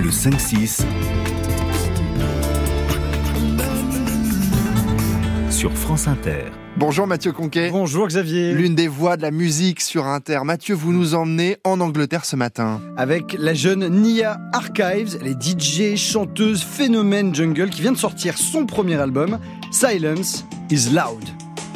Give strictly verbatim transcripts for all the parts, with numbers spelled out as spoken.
Le cinq six sur France Inter. Bonjour Mathieu Conquet. Bonjour Xavier. L'une des voix de la musique sur Inter. Mathieu, vous nous emmenez en Angleterre ce matin. Avec la jeune Nia Archives, elle est D J, chanteuse, phénomène jungle qui vient de sortir son premier album, Silence is Loud.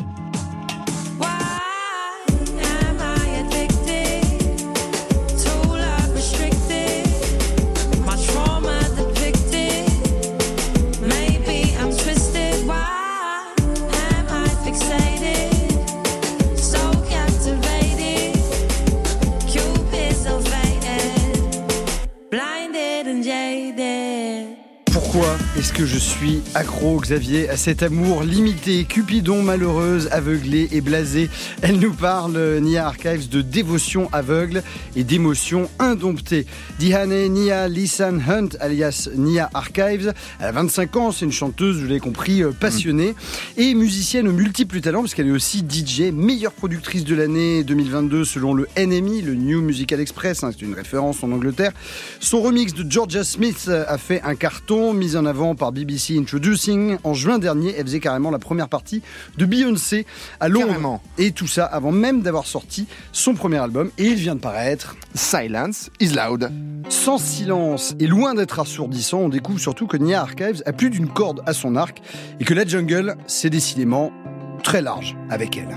Pourquoi est-ce que je suis accro, Xavier, à cet amour limité, Cupidon, malheureuse, aveuglée et blasée? Elle nous parle, Nia Archives, de dévotion aveugle et d'émotion indomptée. Dihane Nia Lisan Hunt, alias Nia Archives, elle a vingt-cinq ans, c'est une chanteuse, vous l'avez compris, passionnée, mmh. et musicienne aux multiples talents, parce qu'elle est aussi D J, meilleure productrice de l'année deux mille vingt-deux selon le N M I, le New Musical Express, hein, c'est une référence en Angleterre. Son remix de Georgia Smith a fait un carton, mis en avant par B B C Introducing. En juin dernier, elle faisait carrément la première partie de Beyoncé à Londres. Carrément. Et tout ça avant même d'avoir sorti son premier album. Et il vient de paraître Silence is Loud. Sans silence et loin d'être assourdissant, on découvre surtout que Nia Archives a plus d'une corde à son arc et que la jungle, c'est décidément très large avec elle.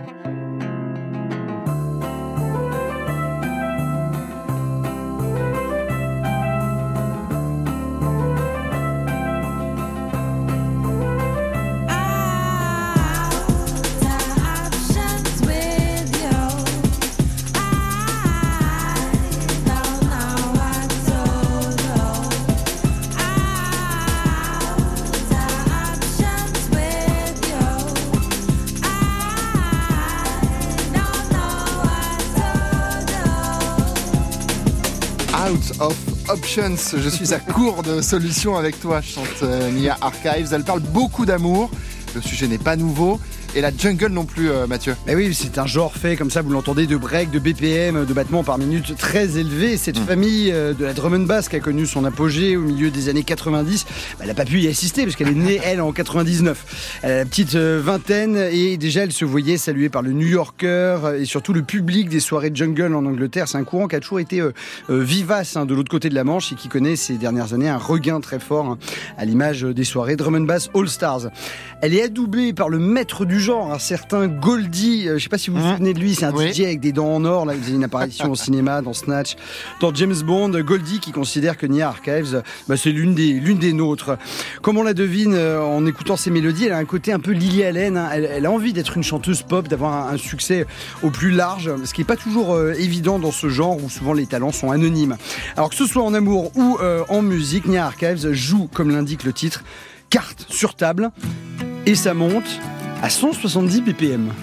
Out of options, je suis à court de solutions avec toi, chante euh, Nia Archives. Elle parle beaucoup d'amour, le sujet n'est pas nouveau. Et la jungle non plus, euh, Mathieu. Mais oui, c'est un genre fait comme ça, vous l'entendez, de break, de B P M, de battements par minute très élevés. Cette mmh. famille euh, de la drum and bass qui a connu son apogée au milieu des années quatre-vingt-dix, bah, elle n'a pas pu y assister parce qu'elle est née, elle, en quatre-vingt-dix-neuf. Elle a la petite euh, vingtaine et déjà elle se voyait saluée par le New Yorker et surtout le public des soirées jungle en Angleterre. C'est un courant qui a toujours été euh, euh, vivace hein, de l'autre côté de la Manche et qui connaît ces dernières années un regain très fort hein, à l'image des soirées drum and bass All Stars. Elle est adoubée par le maître du genre, un certain Goldie, euh, je ne sais pas si vous vous souvenez de lui, c'est un oui. D J avec des dents en or, là, il faisait une apparition au cinéma, dans Snatch, dans James Bond. Goldie qui considère que Nia Archives, bah, c'est l'une des, l'une des nôtres. Comme on la devine euh, en écoutant ses mélodies, elle a un côté un peu Lily Allen, hein. elle, elle a envie d'être une chanteuse pop, d'avoir un, un succès au plus large, ce qui n'est pas toujours euh, évident dans ce genre où souvent les talents sont anonymes. Alors que ce soit en amour ou euh, en musique, Nia Archives joue, comme l'indique le titre, carte sur table, et ça monte à cent soixante-dix B P M.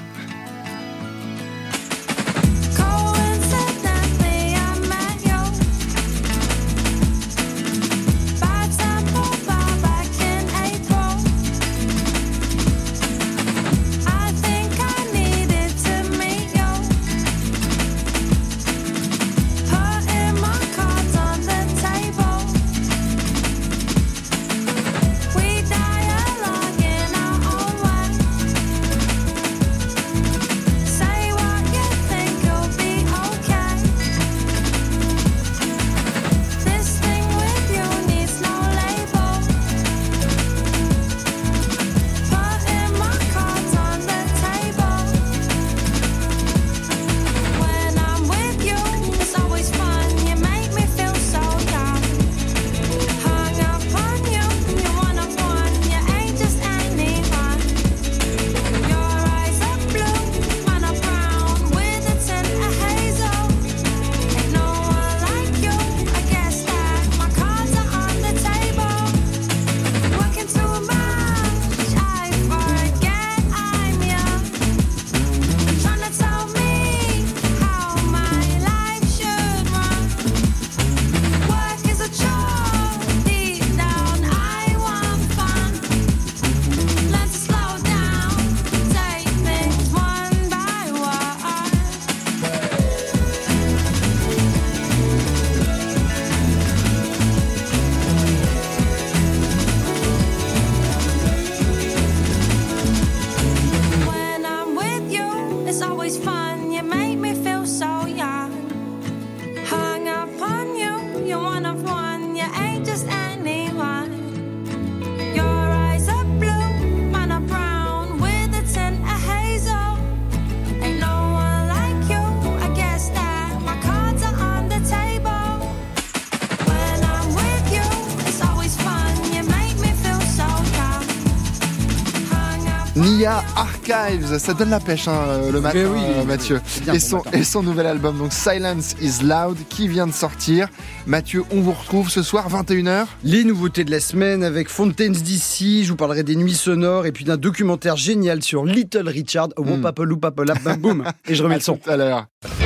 Nia Archives, ça donne la pêche hein, le matin, oui, euh, Mathieu. Bien et, bon son, matin. et son nouvel album, donc Silence is Loud, qui vient de sortir. Mathieu, on vous retrouve ce soir, vingt et une heures. Les nouveautés de la semaine avec Fountains D C, je vous parlerai des nuits sonores et puis d'un documentaire génial sur Little Richard. Oh, Mm. papalou, papalap, bam, boum. Et je remets À le son. tout à l'heure.